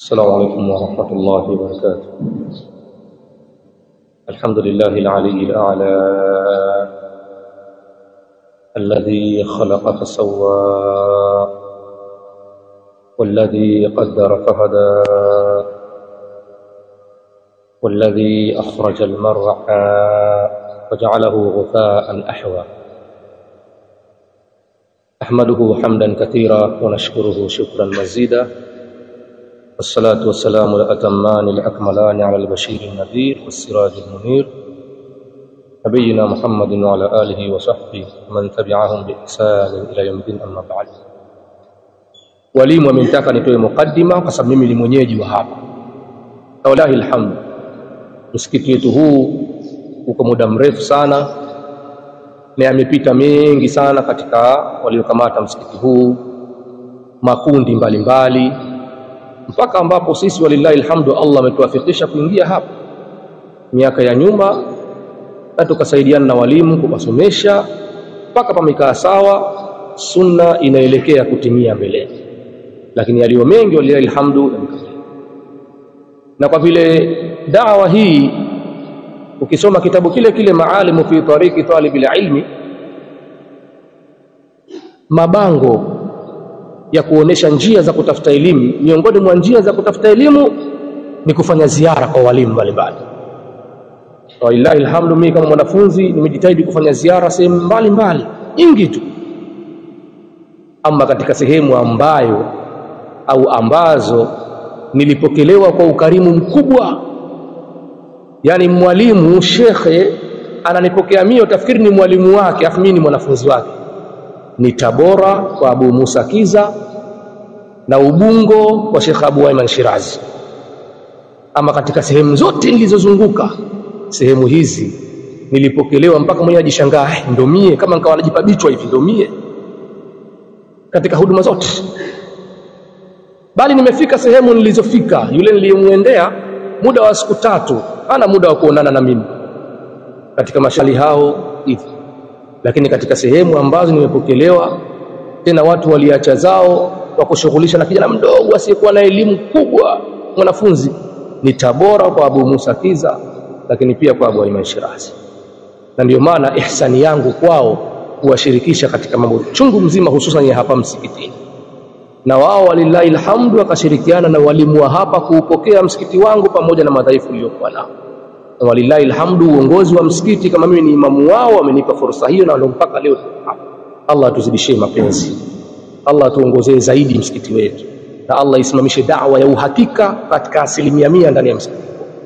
السلام عليكم ورحمة الله وبركاته. الحمد لله العلي الأعلى الذي خلق فسوى والذي قدر فهدى والذي أخرج المرعى وجعله غثاء أحوى. أحمده حمدا كثيرا ونشكره شكرا مزيدا، والصلاة والسلام الأتمان الأكملان على البشير النذير والسراج المنير نبينا محمد وعلى آله وصحبه ومن تبعهم بإحسان إلى يوم الدين. أما بعد. Walimu wamenitaka nitoe mukaddima kwa sababu mimi ni mwenyeji wa hapa. Wallahi alhamd, msikiti wetu huu uko muda mrefu sana na yamepita mengi sana katika waliokamata msikiti huu, makundi mbalimbali, mpaka ambapo sisi walillahi alhamdu Allah ametuwafikisha kuingia hapa miaka ya nyuma, na tukasaidiana na walimu kupasomesha mpaka pamekaa sawa, sunna inaelekea kutimia mbele. Lakini yaliyo mengi walillahi alhamdu. Na kwa vile da'wa hii, ukisoma kitabu kile kile Maalimu fi Tariqi Talibil Ilmi, mabango ya kuonesha njia za kutafuta elimu, miongoni mwa njia za kutafuta elimu ni kufanya ziara kwa walimu mbalimbali. Wallahi alhamdu, mimi kama mwanafunzi nimejitahidi kufanya ziara sehemu mbalimbali nyingi tu. Ama katika sehemu ambazo nilipokelewa kwa ukarimu mkubwa, yani mwalimu shekhe ananipokea mimi utafikiri ni mwalimu wake afu mimi ni mwanafunzi wake, ni Tabora kwa Abu Musa Kiza na Ubungo kwa Sheikh Abu Ayman Shirazi. Ama katika sehemu zote nilizozunguka, sehemu hizi nilipokelewa mpaka mwenyewe ajishangaa, ndio mie, kama nikawa najipabichwa hivi, ndio mie katika huduma zote. Bali nimefika sehemu nilizofika, yule niliyemwendea muda wa siku 3 hana muda wa kuonana na mimi katika mashali hao hivi. Lakini katika sehemu ambazo nimepokelewa, tena watu waliacha zao wa kushughulisha na kijana mdogo asiyekuwa na elimu kubwa, mwanafunzi, ni Tabora kwa Abu Musa Kiza, lakini pia kwa Abu Ayman Shirazi. Na ndio maana ihsani yangu kwao kuwashirikisha katika mambo chungu mzima, hususan ya hapa msikitini. Na wao walillahi alhamdu wakashirikiana na walimu wa hapa kuupokea msikiti wangu pamoja na madhaifu niliyokuwa nao. Na walillahi alhamdu, uongozi wa msikiti kama mimi ni imamu wao wamenipa fursa hiyo, na ndio mpaka leo hapa. Allah tuzidishie mapenzi, Allah tuongozee zaidi msikiti wetu, na Allah isimamishe da'wa ya uhakika katika 100% ndani ya msikiti.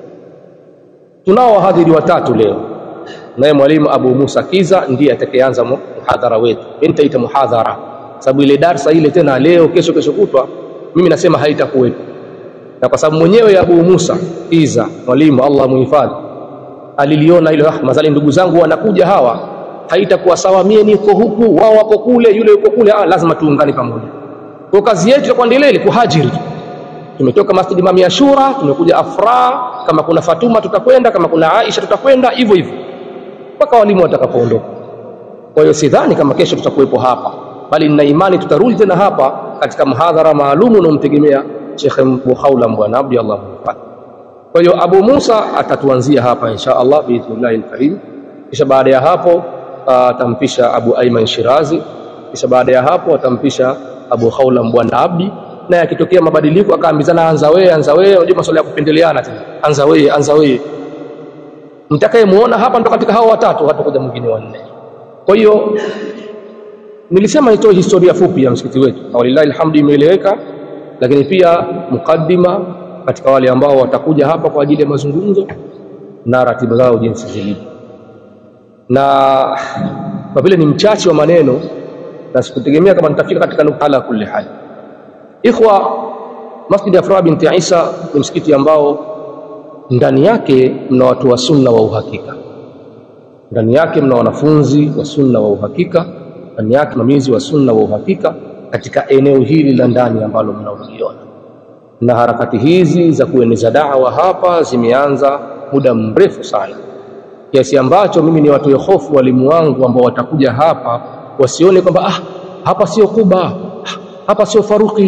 Tunao wahadhiri watatu leo, naye mwalimu Abu Musa Kiza ndiye atakayeanza muhadhara wetu. Nitaita muhadhara sababu ile darasa ile tena leo kesho kutwa mimi nasema haitakuwepo, na kwa sababu mwenyewe Abu Musa Kiza mwalimu, Allah muhifadhi, aliliona ile mazali ndugu zangu wanakuja hawa, haitakuwa sawa mimi niko huku wao wako kule, yule yuko kule, lazima tuungane pamoja. Kwa kazi yetu ya kuendelea ile kuhajiri, tumetoka Masjid Imam Ashura tumekuja Afra, kama kuna Fatuma tutakwenda, kama kuna Aisha tutakwenda, hivyo hivyo mpaka walimu watakapoondoka. Kwa hiyo sidhani kama kesho tutakuwepo hapa, bali nina imani tutarudi tena hapa katika mhadhara maalum unaomtegemea Sheikh Mbuhaula Bwana Abdi, Allah mhifadhi. Kwa hiyo Abu Musa atatuanzia hapa insha Allah biidhnillah alkarim, kisha baada ya hapo atampisha Abu Ayman Shirazi, kisha baada ya hapo atampisha Abu Haula Bwana Abdi, na akitokea mabadiliko akaambizana anza wewe, unajua masuala ya kupendeleana tena, anza wewe. Mtakayemuona hapa ndo katika hao watatu, hatakuja mwingine wanne. Kwa hiyo nilisema nitoe historia fupi ya msikiti wetu, na walillahi alhamdu imeeleweka, lakini pia mukaddima katika wale ambao watakuja hapa kwa ajili ya mazungumzo na ratiba zao jinsi zilivyo. Na kwa vile ni mchache wa maneno na sikutegemea kama nitafika katika nukta ala kulli hali. Ikhwa, Masjid Afra binti Isa ni msikiti ambao ndani yake mna watu wa sunna wa uhakika, ndani yake mna wanafunzi wa sunna wa uhakika, ndani yake mamizi wa sunna wa uhakika katika eneo hili la ndani ambalo mnaoliona. Na harakati hizi za kueneza da'wa hapa zimeanza muda mrefu sana, kiasi ambacho mimi ni watu hofu walimu wangu ambao watakuja hapa wasione kwamba hapa sio Kuba, hapa sio Faruqi,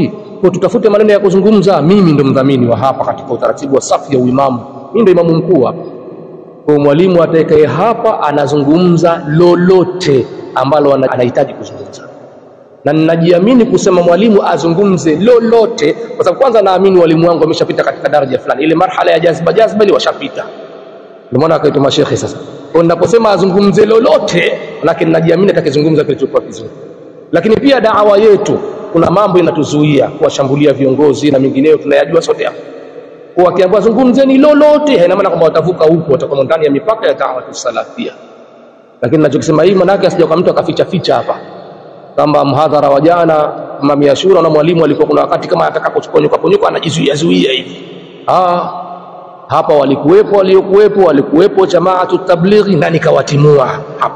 Kwa tutafute maneno ya kuzungumza. Mimi ndo mdhamini wa hapa katika utaratibu wa safu ya uimamu, mimi ndo imamu mkuu hapa. Kwa mwalimu atakaye hapa anazungumza lolote ambalo anahitaji kuzungumza, na ninajiamini kusema mwalimu azungumze lolote, kwa sababu kwanza naamini walimu wangu wameshapita katika daraja fulani, ile marhala ya jazba ile washapita, ndio maana akaitwa mashekhi. Sasa kwa ninaposema azungumze lolote, lakini ninajiamini atakizungumza kilichokuwa kizuri. Lakini pia da'wa yetu kuna mambo yanatuzuia kuwashambulia viongozi na mengineyo, tunayajua sote hapa. Kwa wakiambiwa zungumzeni lolote, haina maana kwamba watavuka huko, watakuwa ndani ya mipaka ya da'wa salafia. Lakini ninachokisema hii maana yake asije kwa mtu akaficha hapa, kama mhadhara wa jana Imam Ashura na mwalimu alikuwa kuna wakati kama anataka kuchukonyuka anajizuia hivi. Hapa walikuwepo jamaatu tablighi na nikawatimua hapa,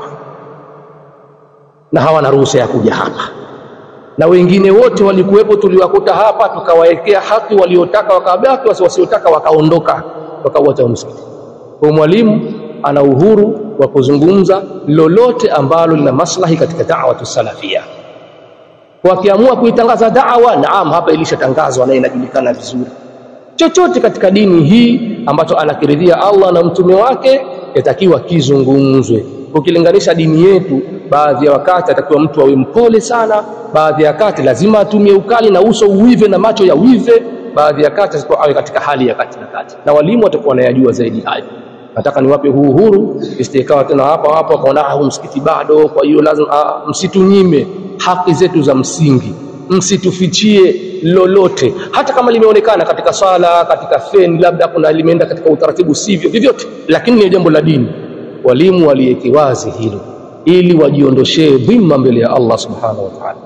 na hawana ruhusa ya kuja hapa, na wengine wote walikuwepo, tuliwakuta hapa, tukawaekea haki, waliotaka wakabaki, wasiotaka wakaondoka, wakauacha msikiti. Kwa mwalimu ana uhuru wa kuzungumza lolote ambalo lina maslahi katika da'wa salafia. Kwa kiamua kuitangaza da'wa, naam, hapa ilishatangazwa na inajulikana vizuri. Chochote katika dini hii ambacho anakiridhia Allah na mtume wake yatakiwa kizungumzwe. Ukilinganisha dini yetu, baadhi ya wakati atakiwa mtu awe mpole sana, baadhi ya wakati lazima atumie ukali na uso uive na macho ya uive, baadhi ya wakati atakiwa awe katika hali ya kati na kati, na walimu watakuwa wanayajua zaidi hayo. Nataka niwape huu uhuru, isitikawa tena hapa kaona msikiti bado, kwa hiyo lazima msitunyime haki zetu za msingi, msitufichie lolote, hata kama limeonekana katika sala, katika feni, labda kuna limeenda katika utaratibu sivyo vyovyote, lakini ni jambo la dini. Walimu waliweke wazi hilo ili wajiondoshee dhima mbele ya Allah subhanahu wa ta'ala.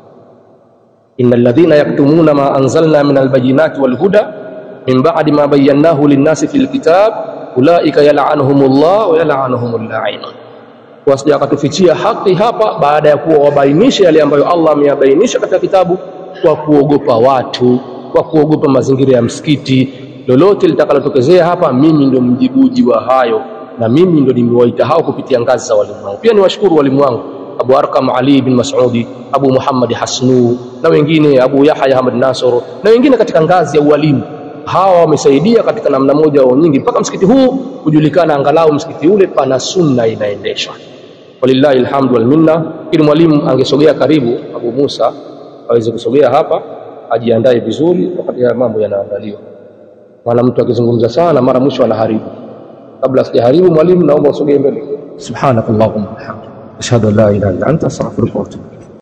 Innal ladhina yaktumuna ma anzalna minal bayyinati wal huda min ba'di ma bayyanahu lin-nasi fil kitab ulaika yal'anuhumullah wa yal'anuhumul la'inun. Wasije akatufichia haki hapa baada ya kuwa wabainisha yale ambayo Allah ameyabainisha katika kitabu, kwa kuogopa watu, kwa kuogopa mazingira ya msikiti. Lolote litakalotokezea hapa, mimi ndio mjibuji wa hayo, na mimi ndio nimewaita hao kupitia ngazi za walimu wangu. Pia niwashukuru walimu wangu Abu Arqam Ali bin Mas'udi, Abu Muhammad Hasnu na wengine, Abu Yahya Ahmad Nasr na wengine katika ngazi ya ualimu. Hawa wamesaidia katika namna moja au nyingi mpaka msikiti huu kujulikana, angalau msikiti ule pana sunna inaendeshwa. Walillahi alhamdu wal minna. Ili mwalimu angesogea karibu, Abu Musa aweze kusogea hapa, ajiandae vizuri wakati ya mambo yanaandaliwa. Maana mtu akizungumza sana mara mwisho anaharibu. Kabla sijaharibu, mwalimu naomba usogee mbele. Subhanakallahumma wa bihamdika ashhadu an la ilaha illa anta astaghfiruka wa atubu